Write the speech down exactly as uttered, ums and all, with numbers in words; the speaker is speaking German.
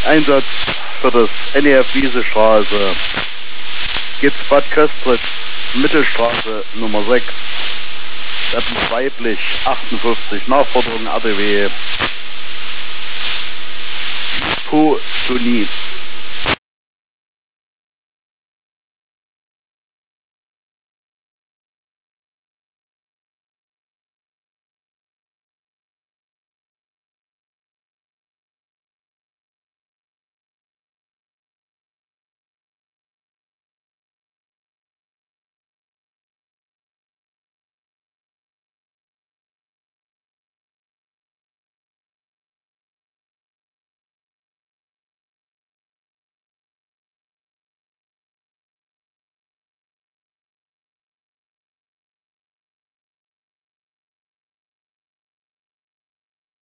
Einsatz für das N E F Wiesestraße. Geht's Bad Köstritz, Mittelstraße Nummer sechs. Wetten weiblich, achtundfünfzig, Nachforderung R D W. Puh, zu nie.